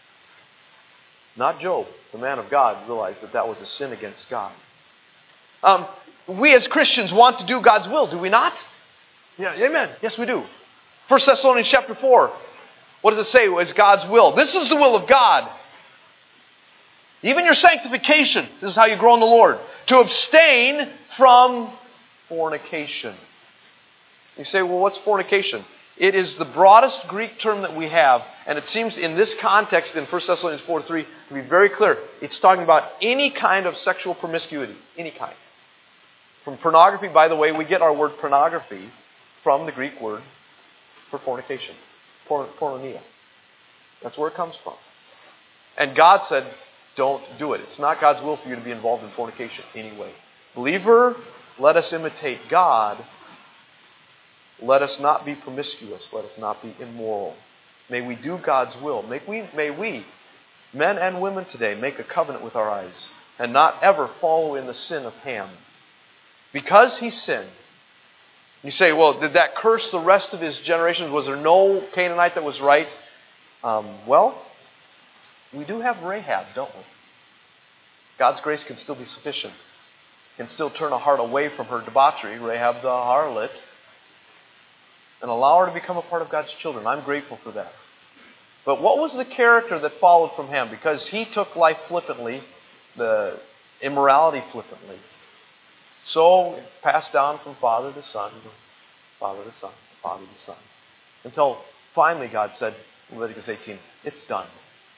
Not Job, the man of God, realized that that was a sin against God. Um, we as Christians want to do God's will, do we not? Yeah, amen. Yes, we do. First Thessalonians chapter four. What does it say is God's will? This is the will of God. Even your sanctification, this is how you grow in the Lord. To abstain from fornication. You say, well, what's fornication? It is the broadest Greek term that we have, and it seems in this context in First Thessalonians four three to be very clear. It's talking about any kind of sexual promiscuity. Any kind. From pornography, by the way, we get our word pornography from the Greek word for fornication. Por- porneia. That's where it comes from. And God said, don't do it. It's not God's will for you to be involved in fornication anyway. Believer, let us imitate God. Let us not be promiscuous. Let us not be immoral. May we do God's will. May we, may we, men and women today, make a covenant with our eyes and not ever follow in the sin of Ham. Because he sinned. You say, well, did that curse the rest of his generations? Was there no Canaanite that was right? Um, well, we do have Rahab, don't we? God's grace can still be sufficient. Can still turn a heart away from her debauchery, Rahab the harlot, and allow her to become a part of God's children. I'm grateful for that. But what was the character that followed from Ham? Because he took life flippantly, the immorality flippantly. So it passed down from father to son, father to son, father to son. Until finally God said, in Leviticus eighteen, it's done.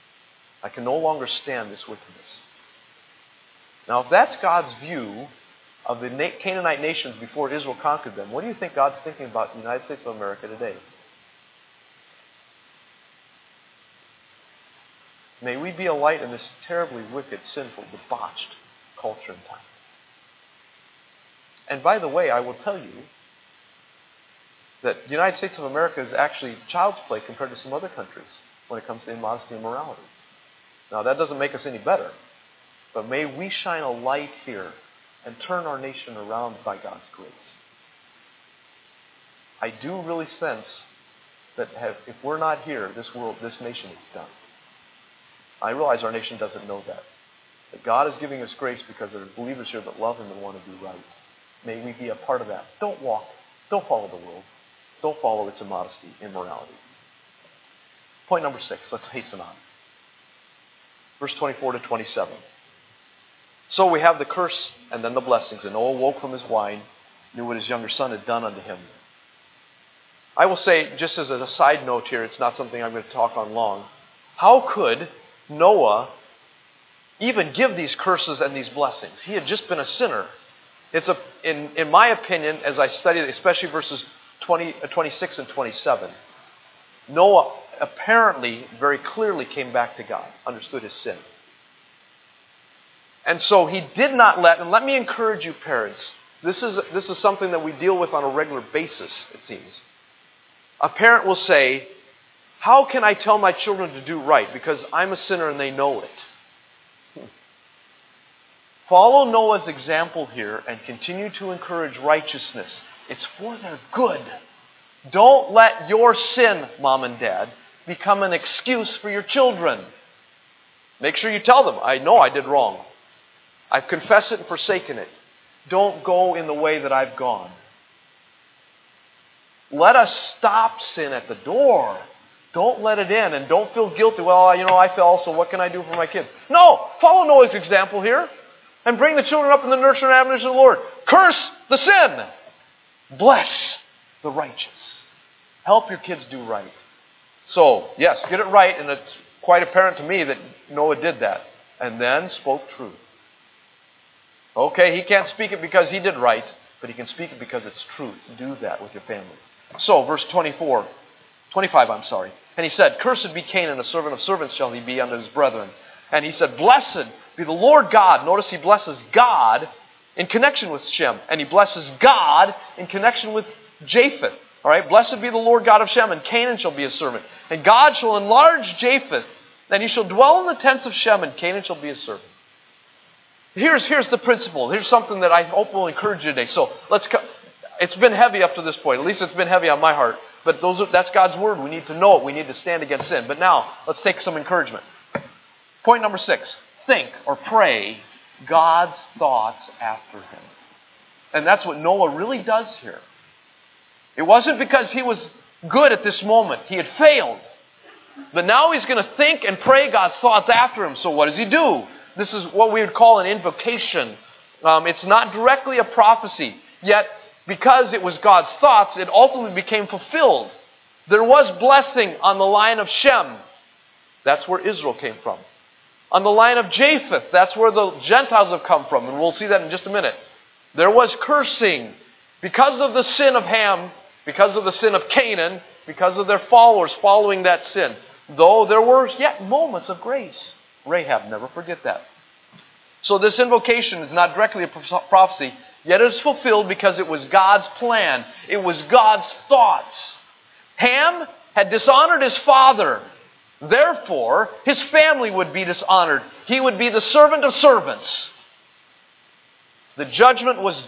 I can no longer stand this wickedness. Now if that's God's view, of the Na- Canaanite nations before Israel conquered them, what do you think God's thinking about the United States of America today? May we be a light in this terribly wicked, sinful, debauched culture and time. And by the way, I will tell you that the United States of America is actually child's play compared to some other countries when it comes to immodesty and morality. Now, that doesn't make us any better, but may we shine a light here and turn our nation around by God's grace. I do really sense that have, if we're not here, this world, this nation is done. I realize our nation doesn't know that. That God is giving us grace because there are believers here that love Him and want to do right. May we be a part of that. Don't walk. Don't follow the world. Don't follow its immodesty, immorality. Point number six. Let's hasten on. Verse twenty-four to twenty-seven. So we have the curse and then the blessings. And Noah woke from his wine, knew what his younger son had done unto him. I will say, just as a side note here, it's not something I'm going to talk on long. How could Noah even give these curses and these blessings? He had just been a sinner. It's a, in, in my opinion, as I studied, especially verses twenty, twenty-six and twenty-seven, Noah apparently very clearly came back to God, understood his sin. And so he did not let, and let me encourage you parents, this is, this is something that we deal with on a regular basis, it seems. A parent will say, how can I tell my children to do right? Because I'm a sinner and they know it. Follow Noah's example here and continue to encourage righteousness. It's for their good. Don't let your sin, mom and dad, become an excuse for your children. Make sure you tell them, I know I did wrong. I've confessed it and forsaken it. Don't go in the way that I've gone. Let us stop sin at the door. Don't let it in and don't feel guilty. Well, you know, I fell, so what can I do for my kids? No! Follow Noah's example here and bring the children up in the nurture and admonition of the Lord. Curse the sin. Bless the righteous. Help your kids do right. So, yes, get it right, and it's quite apparent to me that Noah did that. And then spoke truth. Okay, he can't speak it because he did right, but he can speak it because it's truth. Do that with your family. So, verse twenty-four, twenty-five, I'm sorry. And he said, cursed be Canaan, a servant of servants shall he be unto his brethren. And he said, blessed be the Lord God. Notice he blesses God in connection with Shem. And he blesses God in connection with Japheth. All right, blessed be the Lord God of Shem, and Canaan shall be his servant. And God shall enlarge Japheth, and he shall dwell in the tents of Shem, and Canaan shall be his servant. Here's, here's the principle. Here's something that I hope will encourage you today. So let's. Co- it's been heavy up to this point. At least it's been heavy on my heart. But those are, that's God's word. We need to know it. We need to stand against sin. But now, let's take some encouragement. Point number six. Think or pray God's thoughts after him. And that's what Noah really does here. It wasn't because he was good at this moment. He had failed. But now he's going to think and pray God's thoughts after him. So what does he do? This is what we would call an invocation. Um, it's not directly a prophecy. Yet, because it was God's thoughts, it ultimately became fulfilled. There was blessing on the line of Shem. That's where Israel came from. On the line of Japheth, that's where the Gentiles have come from. And we'll see that in just a minute. There was cursing. Because of the sin of Ham, because of the sin of Canaan, because of their followers following that sin. Though there were yet moments of grace. Rahab, never forget that. So this invocation is not directly a prophecy, yet it is fulfilled because it was God's plan. It was God's thoughts. Ham had dishonored his father. Therefore, his family would be dishonored. He would be the servant of servants. The judgment was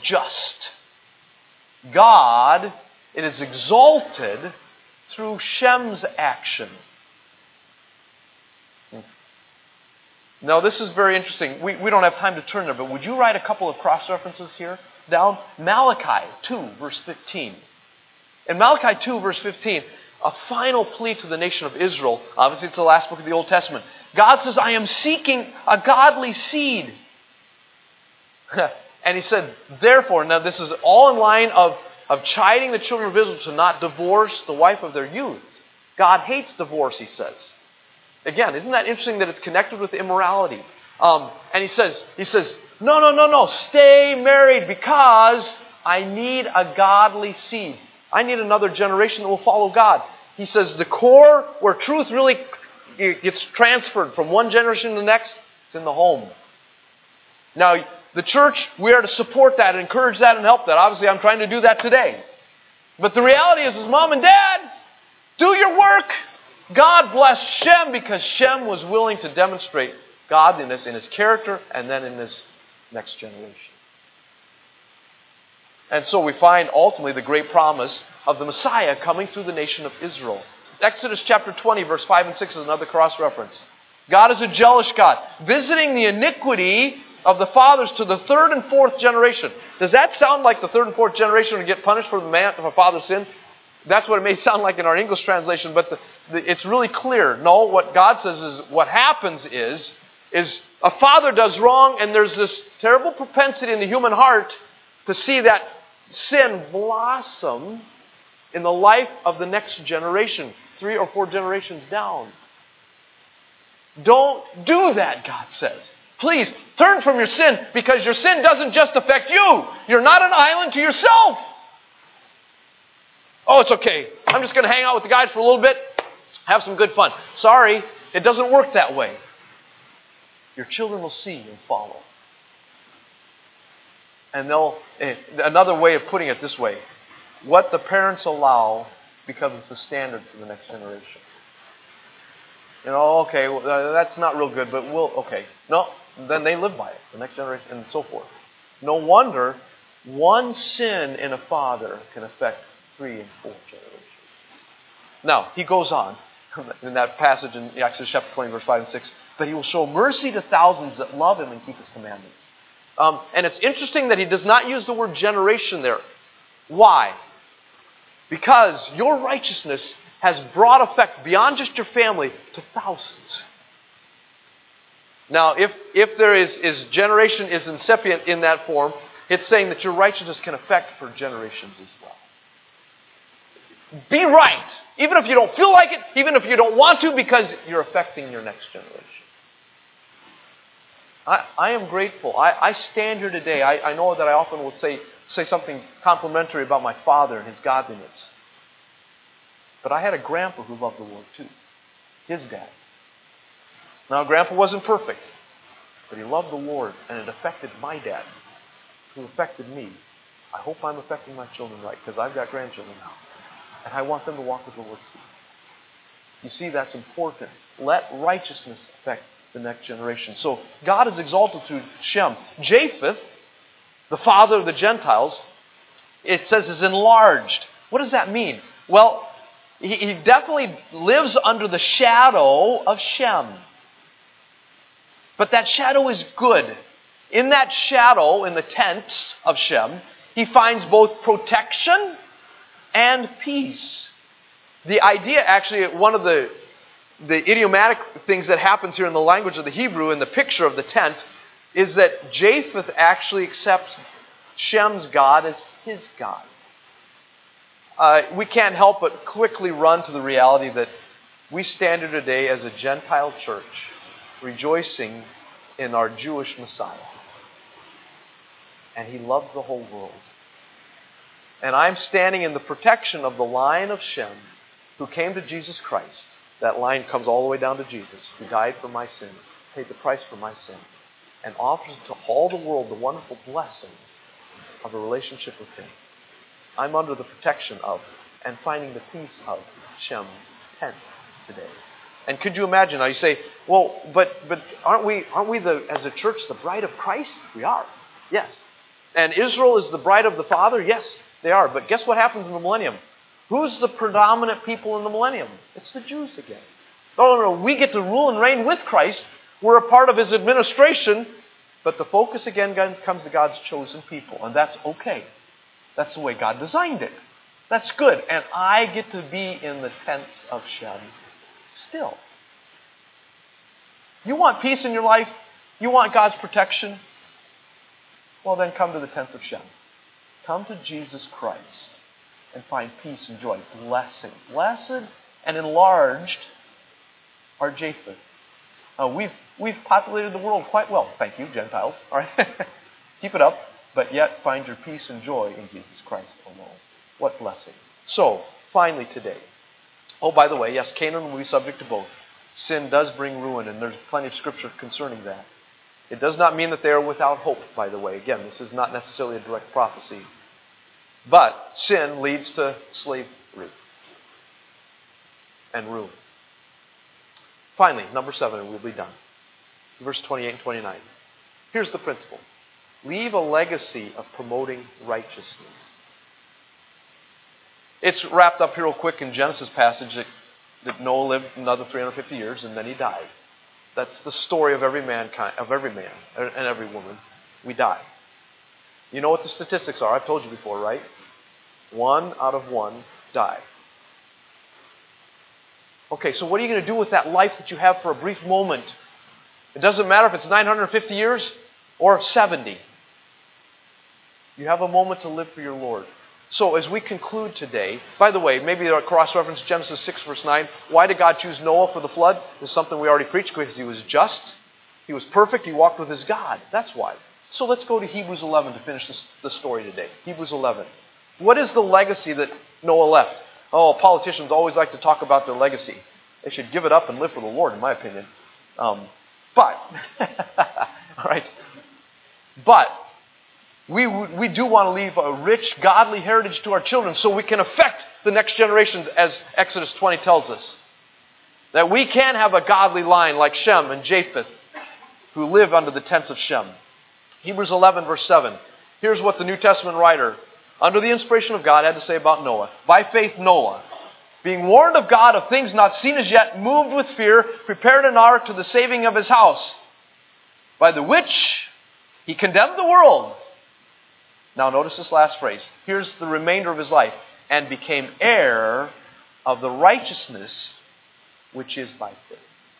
just. God, it is exalted through Shem's action. Now, this is very interesting. We, we don't have time to turn there, but would you write a couple of cross-references here down? Malachi two, verse fifteen. In Malachi two, verse fifteen, a final plea to the nation of Israel. Obviously, it's the last book of the Old Testament. God says, I am seeking a godly seed. And he said, therefore, now this is all in line of, of chiding the children of Israel to not divorce the wife of their youth. God hates divorce, he says. Again, isn't that interesting that it's connected with immorality? Um, and he says, he says, No, no, no, no. Stay married because I need a godly seed. I need another generation that will follow God. He says the core where truth really gets transferred from one generation to the next is in the home. Now, the church, we are to support that, encourage that, and help that. Obviously, I'm trying to do that today. But the reality is, is Mom and Dad, do your work. God blessed Shem because Shem was willing to demonstrate godliness in his character and then in his next generation. And so we find ultimately the great promise of the Messiah coming through the nation of Israel. Exodus chapter twenty, verse five and six is another cross-reference. God is a jealous God, visiting the iniquity of the fathers to the third and fourth generation. Does that sound like the third and fourth generation would get punished for the man of a father's sin? That's what it may sound like in our English translation, but the, the, it's really clear. No, what God says is what happens is, is a father does wrong, and there's this terrible propensity in the human heart to see that sin blossom in the life of the next generation, three or four generations down. Don't do that, God says. Please, turn from your sin, because your sin doesn't just affect you. You're not an island to yourself. Oh, it's okay. I'm just going to hang out with the guys for a little bit, have some good fun. Sorry, it doesn't work that way. Your children will see and follow. And they'll, another way of putting it this way, what the parents allow becomes the standard for the next generation. You know, okay, well, that's not real good, but we'll, okay. No, then they live by it, the next generation, and so forth. No wonder one sin in a father can affect three and four generations. Now, he goes on in that passage in Exodus chapter twenty, verse five and six, that he will show mercy to thousands that love him and keep his commandments. Um, and it's interesting that he does not use the word generation there. Why? Because your righteousness has brought effect beyond just your family to thousands. Now, if, if there is, is generation is incipient in that form, it's saying that your righteousness can affect for generations as well. Be right, even if you don't feel like it, even if you don't want to, because you're affecting your next generation. I, I am grateful. I, I stand here today. I, I know that I often will say, say something complimentary about my father and his godliness. But I had a grandpa who loved the Lord too. His dad. Now, grandpa wasn't perfect, but he loved the Lord, and it affected my dad, who affected me. I hope I'm affecting my children right, because I've got grandchildren now. And I want them to walk with the Lord too. You see, that's important. Let righteousness affect the next generation. So God is exalted through Shem. Japheth, the father of the Gentiles, it says is enlarged. What does that mean? Well, he, he definitely lives under the shadow of Shem. But that shadow is good. In that shadow, in the tents of Shem, he finds both protection and peace. The idea, actually, one of the, the idiomatic things that happens here in the language of the Hebrew, in the picture of the tent, is that Japheth actually accepts Shem's God as his God. Uh, we can't help but quickly run to the reality that we stand here today as a Gentile church, rejoicing in our Jewish Messiah. And he loves the whole world. And I'm standing in the protection of the line of Shem, who came to Jesus Christ. That line comes all the way down to Jesus, who died for my sin, paid the price for my sin, and offers to all the world the wonderful blessing of a relationship with him. I'm under the protection of and finding the peace of Shem's tent today. And could you imagine? Now you say, well, but but aren't we aren't we the as a church the bride of Christ? We are. Yes. And Israel is the bride of the Father? Yes, they are. But guess what happens in the millennium? Who's the predominant people in the millennium? It's the Jews again. No, no, no. We get to rule and reign with Christ. We're a part of his administration. But the focus again comes to God's chosen people. And that's okay. That's the way God designed it. That's good. And I get to be in the tents of Shem still. You want peace in your life? You want God's protection? Well, then come to the tents of Shem. Come to Jesus Christ and find peace and joy, blessing. Blessed and enlarged are Japheth. Uh, we've we've populated the world quite well. Thank you, Gentiles. All right? Keep it up, but yet find your peace and joy in Jesus Christ alone. What blessing. So, finally today. Oh, by the way, yes, Canaan will be subject to both. Sin does bring ruin, and there's plenty of scripture concerning that. It does not mean that they are without hope, by the way. Again, this is not necessarily a direct prophecy. But sin leads to slavery and ruin. Finally, number seven, and we'll be done. Verse twenty-eight and twenty-nine. Here's the principle. Leave a legacy of promoting righteousness. It's wrapped up here real quick in Genesis passage that, that Noah lived another three hundred fifty years and then he died. That's the story of every mankind, of every man and every woman. We die. You know what the statistics are. I've told you before, right? One out of one die. Okay, so what are you going to do with that life that you have for a brief moment? It doesn't matter if it's nine hundred fifty years or seventy. You have a moment to live for your Lord. So as we conclude today, by the way, maybe a cross-reference Genesis six verse nine. Why did God choose Noah for the flood? This is something we already preached because he was just. He was perfect. He walked with his God. That's why. So let's go to Hebrews eleven to finish this, the story today. Hebrews eleven. What is the legacy that Noah left? Oh, politicians always like to talk about their legacy. They should give it up and live for the Lord, in my opinion. Um, but, all right. But, we we do want to leave a rich, godly heritage to our children so we can affect the next generation, as Exodus twenty tells us. That we can have a godly line like Shem and Japheth, who live under the tents of Shem. Hebrews eleven, verse seven. Here's what the New Testament writer, under the inspiration of God, had to say about Noah. By faith, Noah, being warned of God of things not seen as yet, moved with fear, prepared an ark to the saving of his house, by the which he condemned the world. Now notice this last phrase. Here's the remainder of his life. And became heir of the righteousness which is by faith.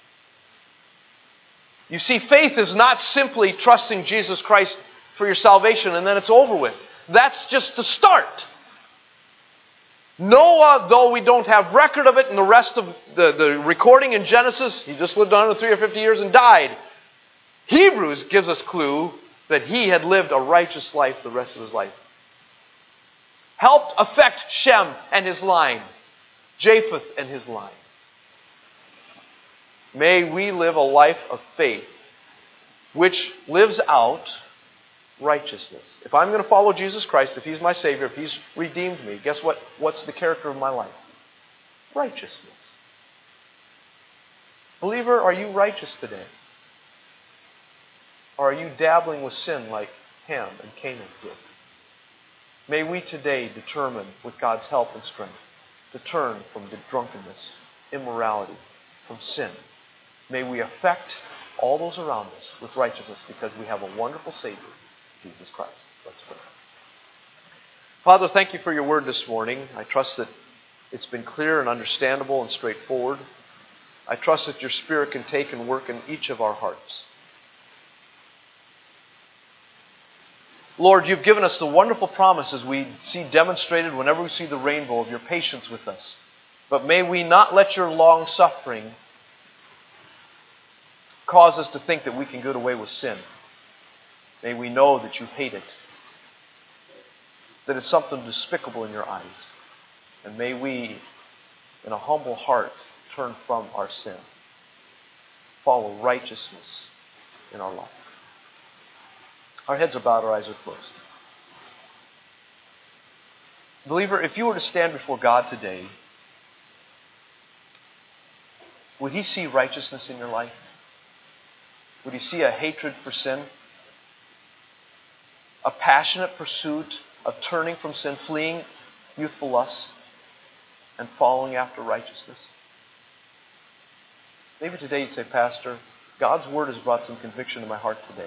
You see, faith is not simply trusting Jesus Christ for your salvation and then it's over with. That's just the start. Noah, though we don't have record of it in the rest of the, the recording in Genesis, he just lived one hundred three or fifty years and died. Hebrews gives us clue that he had lived a righteous life the rest of his life. Helped affect Shem and his line, Japheth and his line. May we live a life of faith which lives out righteousness. If I'm going to follow Jesus Christ, if He's my Savior, if He's redeemed me, guess what? What's the character of my life? Righteousness. Believer, are you righteous today? Or are you dabbling with sin like Ham and Canaan did? May we today determine, with God's help and strength, to turn from the drunkenness, immorality, from sin. May we affect all those around us with righteousness because we have a wonderful Savior, Jesus Christ. Let's pray. Father, thank you for your word this morning. I trust that it's been clear and understandable and straightforward. I trust that your Spirit can take and work in each of our hearts. Lord, you've given us the wonderful promises we see demonstrated whenever we see the rainbow of your patience with us. But may we not let your long suffering cause us to think that we can get away with sin. May we know that you hate it, that it's something despicable in your eyes. And may we, in a humble heart, turn from our sin, follow righteousness in our life. Our heads are bowed, our eyes are closed. Believer, if you were to stand before God today, would He see righteousness in your life? Would He see a hatred for sin? A passionate pursuit of turning from sin, fleeing youthful lusts, and following after righteousness? Maybe today you'd say, Pastor, God's Word has brought some conviction to my heart today.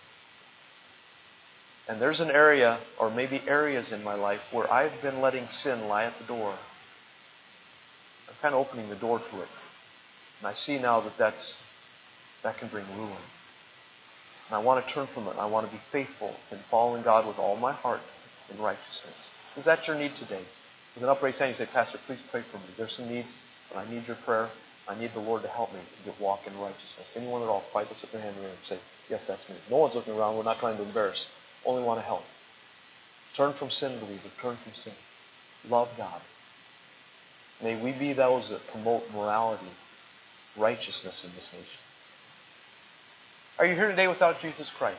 And there's an area, or maybe areas in my life, where I've been letting sin lie at the door. I'm kind of opening the door to it. And I see now that that's, that can bring ruin. And I want to turn from it. I want to be faithful in following God with all my heart in righteousness. Is that your need today? With an upraised hand, you say, Pastor, please pray for me. There's some needs, and I need your prayer. I need the Lord to help me to get walk in righteousness. Anyone at all, quiet, lift up your hand and say, yes, that's me. No one's looking around. We're not trying to embarrass. Only want to help. Turn from sin, believer. Turn from sin. Love God. May we be those that promote morality, righteousness in this nation. Are you here today without Jesus Christ?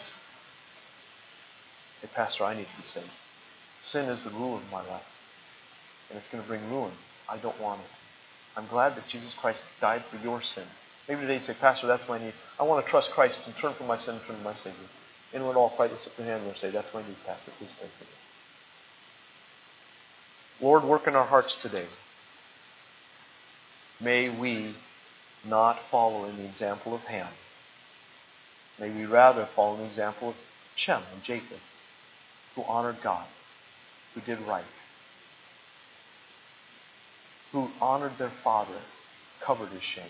Hey, Pastor, I need to be saved. Sin is the rule of my life, and it's going to bring ruin. I don't want it. I'm glad that Jesus Christ died for your sin. Maybe today you say, Pastor, that's my need. I want to trust Christ and turn from my sin and turn to my Savior. Anyone at all, quiet, lift up your hand and say, that's my need, Pastor. Please pray for me. Lord, work in our hearts today. May we not follow in the example of Ham. May we rather follow in the example of Shem and Japheth, who honored God, who did right, who honored their father, covered his shame.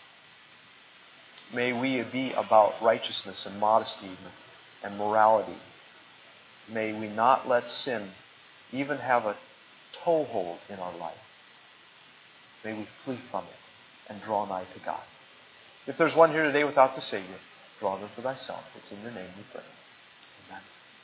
May we be about righteousness and modesty and morality. May we not let sin even have a toehold in our life. May we flee from it and draw nigh to God. If there's one here today without the Savior, draw them to thyself. It's in your name we pray.